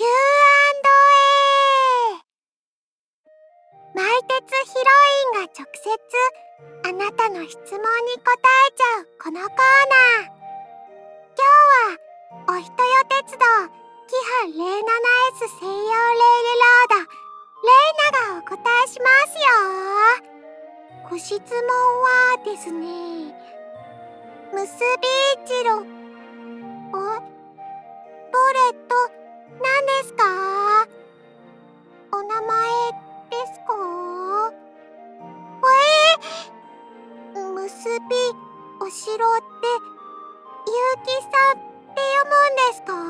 Q&A。 マイテツヒロインが直接あなたの質問に答えちゃうこのコーナー。今日はおひとよ鉄道キハ 07S 専用レールロードレイナがお答えしますよ。ご質問はですね、むすび一郎、どれと何ですか？お名前ですか？むすびお城ってゆうきさんって読むんですか？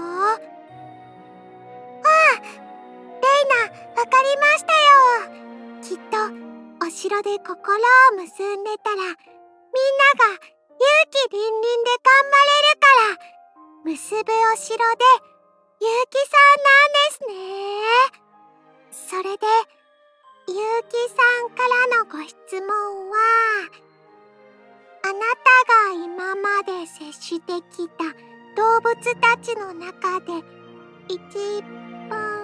レイナ、わかりましたよ。きっとお城で心を結んでたらみんなが勇気りんりんで頑張れるから結ぶお城でゆうきさんなんですね。それでゆうきさんからのご質問は、あなたが今まで接してきた動物たちの中で一番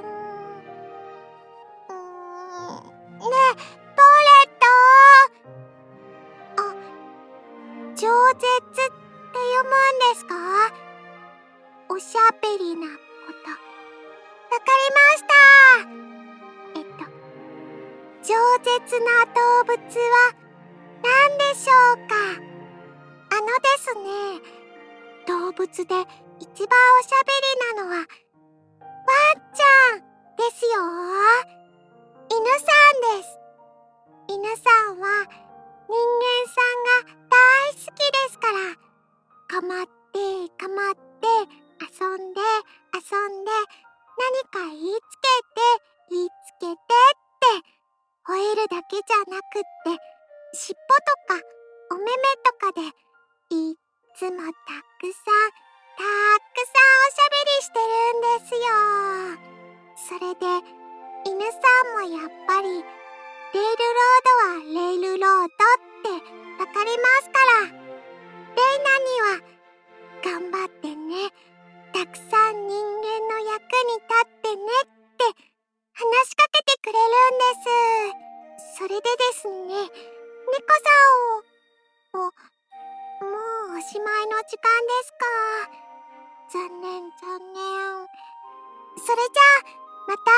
ねえ、どれと饒舌って読むんですか？おしゃべりなこと。わかりました。饒舌な動物は何でしょうか？ですね、動物で一番おしゃべりなのはワンちゃんですよ。犬さんです。犬さんは人間さんが大好きですから、かまってかまって遊んで遊んで、何か言いつけて言いつけてって吠えるだけじゃなくって、尻尾とかお目目とかでいつもたくさんおしゃべりしてるんですよ。それで犬さんもやっぱりレイルロードはレイルロードってわかりますから、レイナには頑張ってね、たくさん人間の役に立ってねって話しかけてくれるんです。それでですね、猫さんをもうおしまいの時間ですか。残念残念。それじゃあまた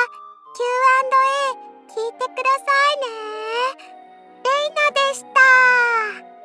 Q&A 聞いてくださいね。レイナでした。